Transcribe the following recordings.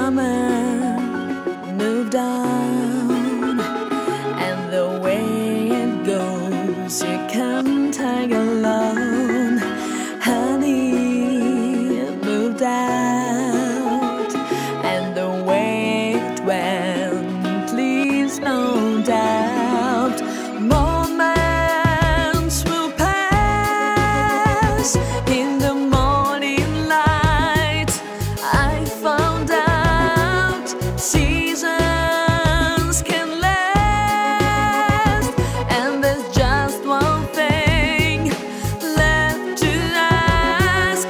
Summer moved on, and the way it goes, you can't tag along. Honey moved out, and the way it went leaves no doubt. Moments will pass in the morning light. I found out seasons can last, and there's just one thing left to ask.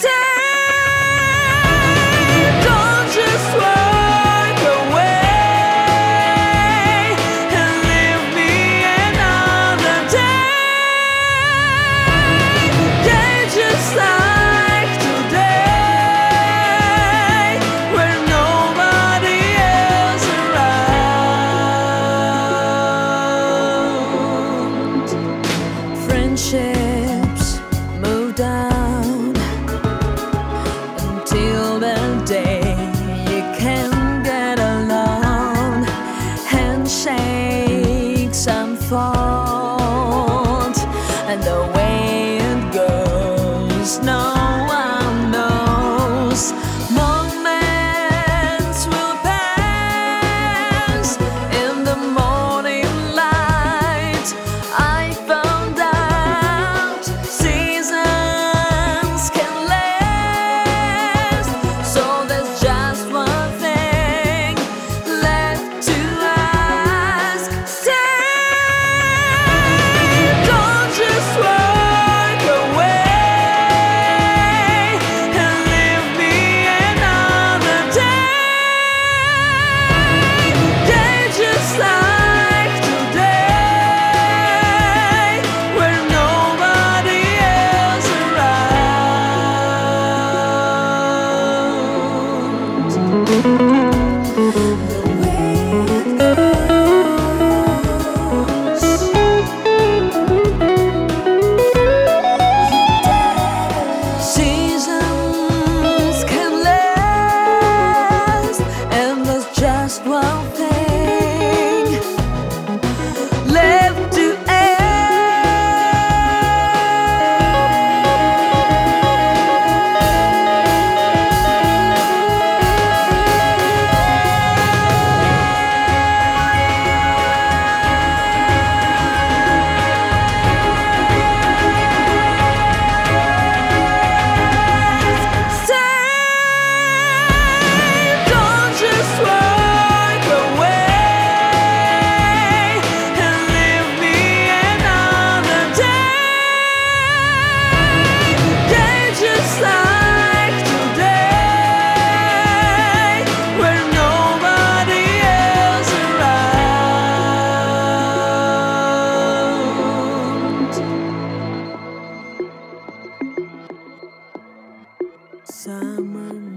Stay, don't just walk away and leave me another day. Yeah, just like today, where nobody else around. Friendships moved on until the day you can get along. Handshakes unfold, and the way it goes, no one knows. Moments will pass in the morning light. I found out seasons can last, so there's just one thing left to ask. Stay, don't just walk away and leave me another day. Yeah, just like today, where nobody else around. The way it goes, seasons can last, and there's just one thing left to don't just walk away and leave me another day. Yeah, just like today, where nobody else around. Summer